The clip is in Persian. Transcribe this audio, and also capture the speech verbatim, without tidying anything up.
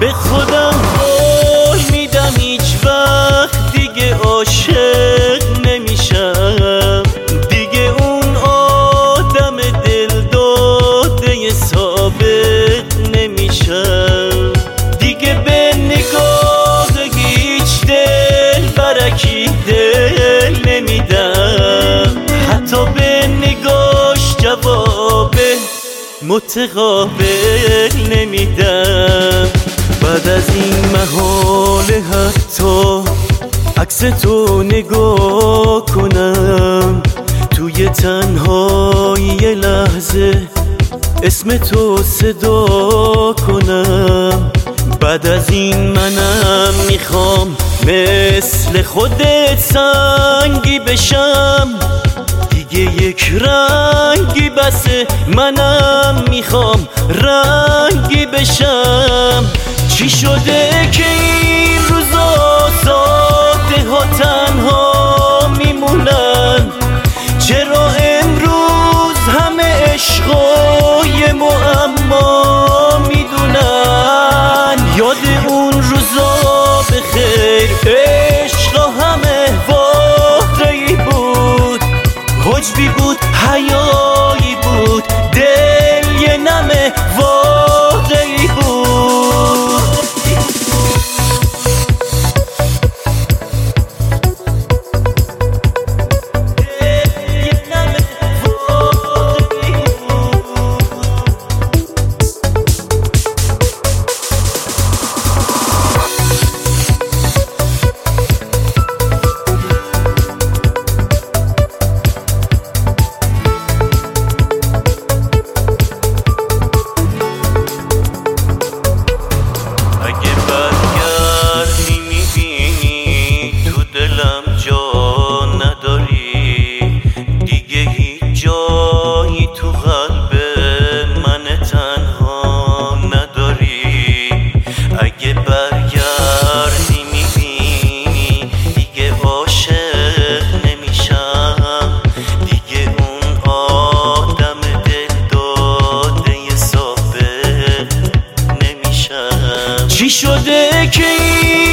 به خودم قول میدم هیچ وقت دیگه عاشق نمیشم، دیگه اون آدم دل داده ثابت نمیشم، دیگه به نگاه هیچ دل برکی دل نمیدم، حتی به نگاش جواب متقابل نمیدم. بعد از این محاله حتی عکس تو نگاه کنم، توی تنهایی یه لحظه اسم تو صدا کنم. بعد از این منم میخوام مثل خودت سنگی بشم، دیگه یک رنگی بسه، منم میخوام رنگی بشم. چی شده که این روزا ساده ها تنها میمونن؟ چرا امروز همه عشقای معما میدونن؟ یاد اون روزا بخیر، عشقا همه واقعی بود، حجبی بود، حیایی بود، دل یه نمه واقعی بود. چی شده که